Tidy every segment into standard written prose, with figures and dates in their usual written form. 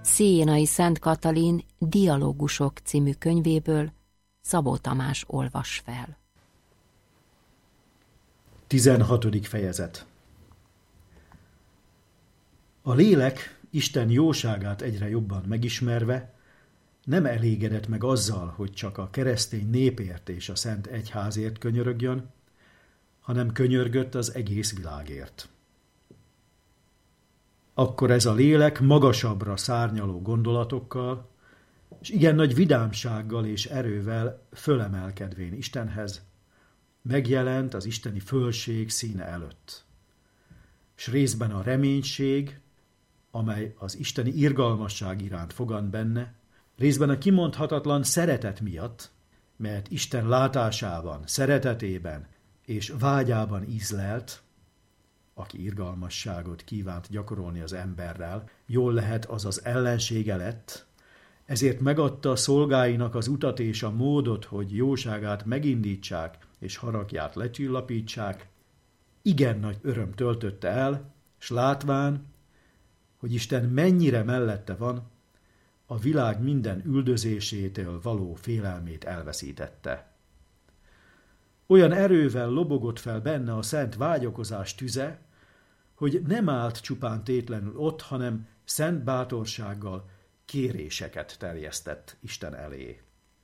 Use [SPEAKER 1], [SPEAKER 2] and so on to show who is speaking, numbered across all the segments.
[SPEAKER 1] Szénai Szent Katalin Dialógusok című könyvéből Szabó Tamás olvas fel.
[SPEAKER 2] 16. fejezet. A lélek Isten jóságát egyre jobban megismerve nem elégedett meg azzal, hogy csak a keresztény népért és a Szent Egyházért könyörögjön, hanem könyörgött az egész világért. Akkor ez a lélek magasabbra szárnyaló gondolatokkal, és igen nagy vidámsággal és erővel fölemelkedvén Istenhez, megjelent az isteni fölség színe előtt. S részben a reménység, amely az isteni irgalmasság iránt fogant benne, részben a kimondhatatlan szeretet miatt, mert Isten látásában, szeretetében és vágyában ízlelt, aki irgalmasságot kívánt gyakorolni az emberrel, jól lehet az az ellensége lett, ezért megadta a szolgáinak az utat és a módot, hogy jóságát megindítsák és haragját lecsillapítsák, igen nagy öröm töltötte el, s látván, hogy Isten mennyire mellette van, a világ minden üldözésétől való félelmét elveszítette. Olyan erővel lobogott fel benne a szent vágyakozás tüze, hogy nem állt csupán tétlenül ott, hanem szent bátorsággal kéréseket terjesztett Isten elé.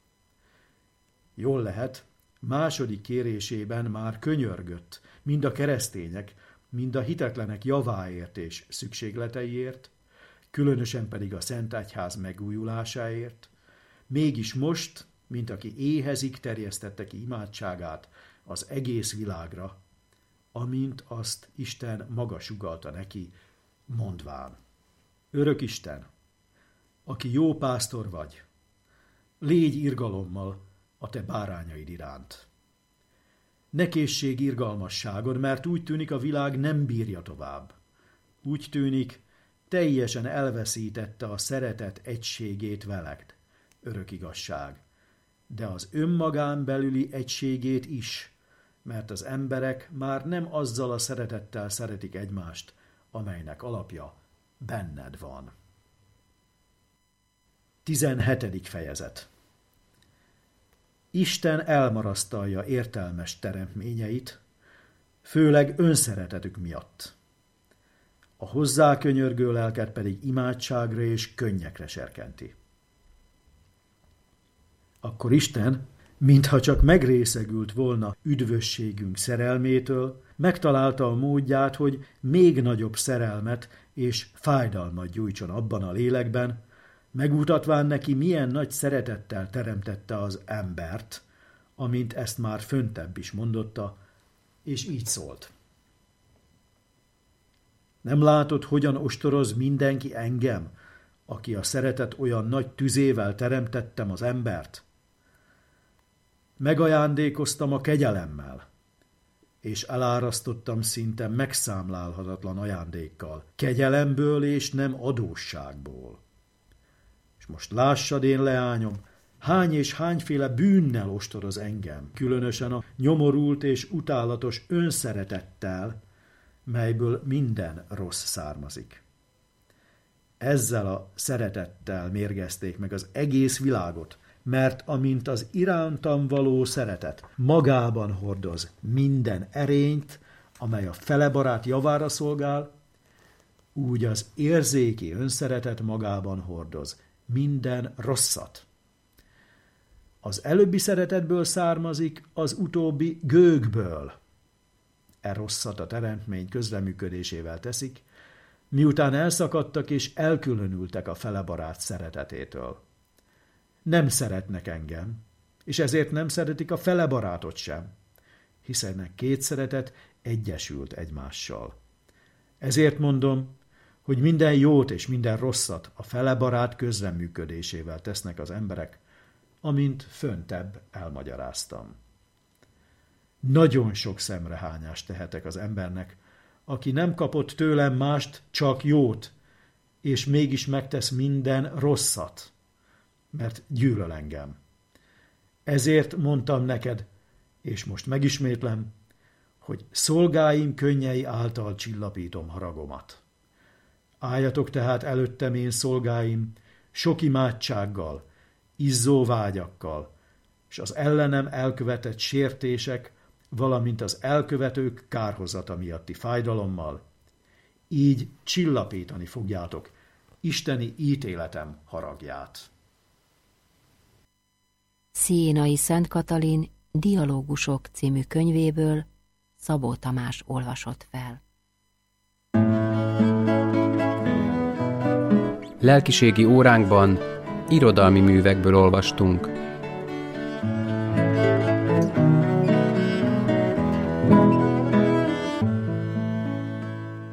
[SPEAKER 2] Jól lehet, második kérésében már könyörgött, mind a keresztények, mind a hitetlenek javáért és szükségleteiért, különösen pedig a Szent Egyház megújulásáért, mégis most, mint aki éhezik, terjesztette ki imádságát az egész világra, amint azt Isten maga sugallta neki, mondván: Örök Isten, aki jó pásztor vagy, légy irgalommal a te bárányaid iránt. Ne készség irgalmasságod, mert úgy tűnik, a világ nem bírja tovább. Úgy tűnik, teljesen elveszítette a szeretet egységét veled, örök igazság, de az önmagán belüli egységét is, mert az emberek már nem azzal a szeretettel szeretik egymást, amelynek alapja benned van. 17. fejezet. Isten elmarasztalja értelmes teremtményeit, főleg önszeretetük miatt. A hozzá könyörgő lelket pedig imádságra és könnyekre serkenti. Akkor Isten, mintha csak megrészegült volna üdvösségünk szerelmétől, megtalálta a módját, hogy még nagyobb szerelmet és fájdalmat gyújtson abban a lélekben, megmutatván neki, milyen nagy szeretettel teremtette az embert, amint ezt már föntebb is mondotta, és így szólt. Nem látod, hogyan ostoroz mindenki engem, aki a szeretet olyan nagy tüzével teremtettem az embert? Megajándékoztam a kegyelemmel, és elárasztottam szinte megszámlálhatatlan ajándékkal, kegyelemből és nem adósságból. És most lássad, én leányom, hány és hányféle bűnnel ostoroz engem, különösen a nyomorult és utálatos önszeretettel, melyből minden rossz származik. Ezzel a szeretettel mérgezték meg az egész világot, mert amint az irántam való szeretet magában hordoz minden erényt, amely a felebarát javára szolgál, úgy az érzéki önszeretet magában hordoz minden rosszat. Az előbbi szeretetből származik, az utóbbi gőgből. E rosszat a teremtmény közreműködésével teszik, miután elszakadtak és elkülönültek a felebarát szeretetétől. Nem szeretnek engem, és ezért nem szeretik a felebarátot sem, hiszen a két szeretet egyesült egymással. Ezért mondom, hogy minden jót és minden rosszat a felebarát közreműködésével tesznek az emberek, amint föntebb elmagyaráztam. Nagyon sok szemrehányást tehetek az embernek, aki nem kapott tőlem mást, csak jót, és mégis megtesz minden rosszat, mert gyűlöl engem. Ezért mondtam neked, és most megismétlem, hogy szolgáim könnyei által csillapítom haragomat. Álljatok tehát előttem, én szolgáim, sok imádsággal, izzó vágyakkal, és az ellenem elkövetett sértések, valamint az elkövetők kárhozata miatti fájdalommal. Így csillapítani fogjátok isteni ítéletem haragját.
[SPEAKER 1] Sziénai Szent Katalin Dialógusok című könyvéből Szabó Tamás olvasott fel.
[SPEAKER 3] Lelkiségi óránkban irodalmi művekből olvastunk.